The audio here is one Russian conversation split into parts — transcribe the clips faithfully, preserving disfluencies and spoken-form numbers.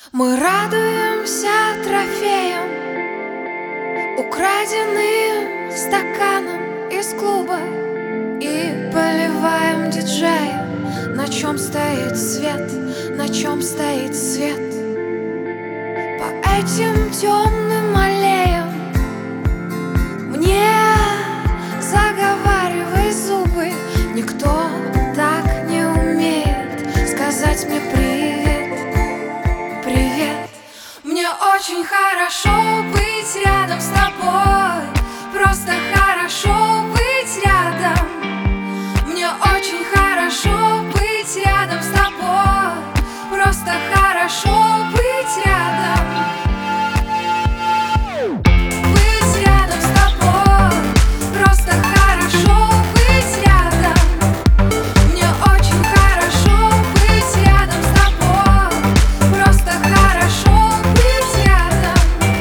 Мы радуемся трофеям, украденным стаканом из клуба, и поливаем диджея, на чем стоит свет, на чем стоит свет. По этим темным аллеям мне заговаривай зубы. Никто так не умеет сказать мне привет, привет. Мне очень хорошо быть рядом с тобой, просто хорошо быть рядом. Мне очень хорошо быть рядом с тобой, просто хорошо быть рядом. Быть рядом с тобой, просто хорошо быть рядом. Мне очень хорошо быть рядом с тобой, просто хорошо быть рядом.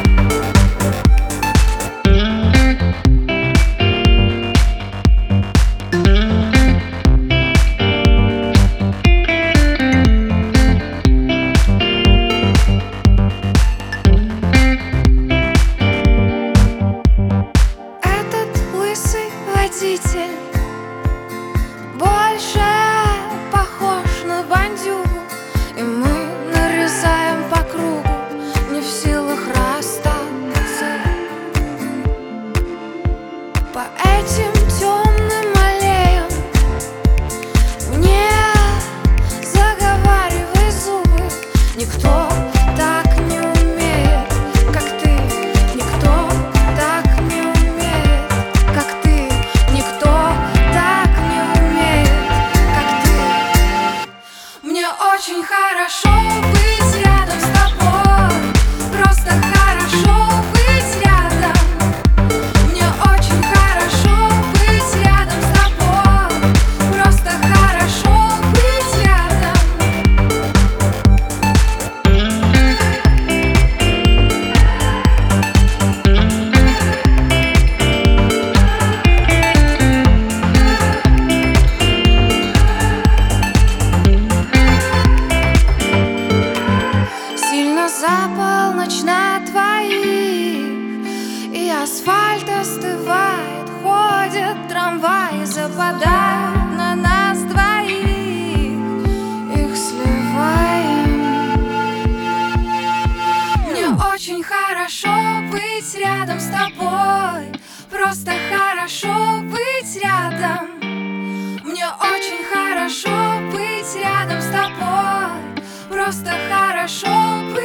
Водитель больше похож на бандюгу, и мы нарезаем по кругу, не в силах расстаться. По этим темным аллеям мне заговаривай зубы. Никто так не умеет, как ты. Никто так не умеет, как ты. Никто так не умеет, как ты. Мне очень хорошо быть рядом с тобой, просто хорошо быть рядом. Мне очень хорошо быть рядом с тобой, просто хорошо быть рядом. За полночь на двоих, и асфальт остывает, ходят трамваи, западают на нас двоих, их сливаем. Мне очень хорошо быть рядом с тобой, просто хорошо быть рядом. Мне очень хорошо быть рядом с тобой, просто хорошо быть рядом.